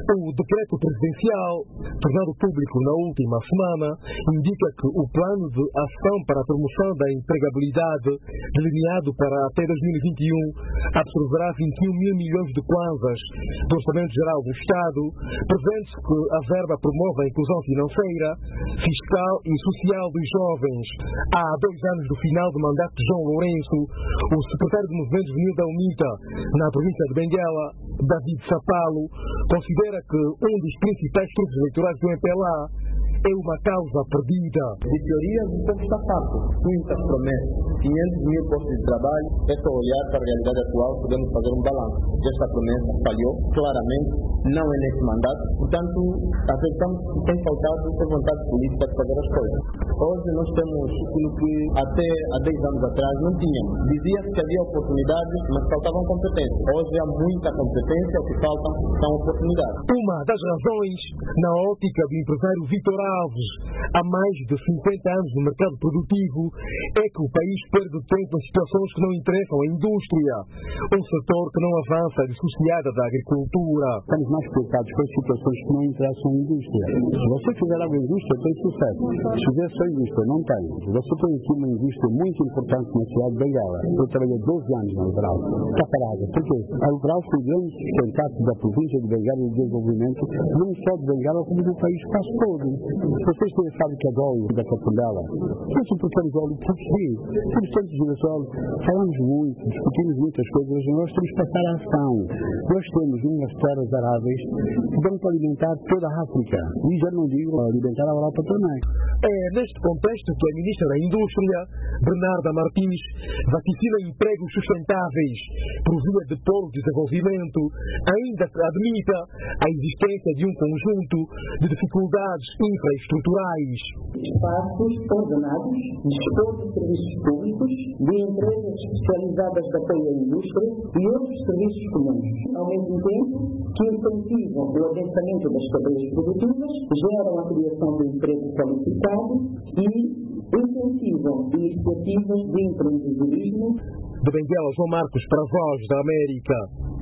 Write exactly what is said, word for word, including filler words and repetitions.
O decreto presidencial, tornado público na última semana, indica que o plano de ação para a promoção da empregabilidade, delineado para até dois mil e vinte e um, absorverá vinte e um mil milhões de kwanzas do Orçamento Geral do Estado, prevendo-se que a verba promova a inclusão financeira, fiscal e social dos jovens. Há dois anos do final do mandato de João Lourenço, o secretário do Movimento Juvenil da UNITA, na província de Benguela, David Sapalo, considera que um dos principais trunfos eleitorais do M P L A é uma causa perdida. De teoria, o povo está farto. Muitas promessas. quinhentos mil postos de trabalho. É só olhar para a realidade atual, podemos fazer um balanço. Esta promessa falhou, claramente, não é nesse mandato. Portanto, acreditamos que tem faltado a vontade política de fazer as coisas. Hoje nós temos aquilo que até há dez anos atrás não tínhamos. Dizia-se que havia oportunidades, mas faltavam competências. Hoje há muita competência, o que faltam são oportunidades. Uma das razões, na ótica do empresário Vitor Alves, há mais de cinquenta anos no mercado produtivo, é que o país perde tempo em situações que não interessam à indústria, um setor que não avança dissociada da agricultura. Estamos mais preocupados com as situações que não interessam à indústria. Se você fizer agroindústria, tem sucesso. Se fizer só indústria, não tem. Você tem aqui uma indústria muito importante na cidade de Benguela. Eu trabalhei doze anos na Alvarado. Está parada. Por quê? A Alvarado foi o grande sustentado da província de Benguela e do desenvolvimento, não só de Benguela, como do país quase todo. Vocês têm a fábrica de óleo da Capundela. Isso porque temos óleo português. Temos tantos girassol. Falamos muito, discutimos muitas coisas. Nós temos que passar a ação. Nós temos umas terras aráveis que vão para alimentar toda a África. E já não digo alimentar a Europa também. É neste contexto que a ministra da Indústria, Bernarda Martins, vaticina empregos sustentáveis por via de polo de desenvolvimento, ainda que admita a existência de um conjunto de dificuldades infraestruturais. Espaços ordenados, dispor de serviços públicos, de empresas especializadas de apoio à indústria e outros serviços comuns, ao mesmo tempo que incentivam o adensamento das cadeias produtivas, geram a criação de emprego qualificado e incentivam iniciativas de empreendedorismo. De Benguela, João Marcos, para a Voz da América.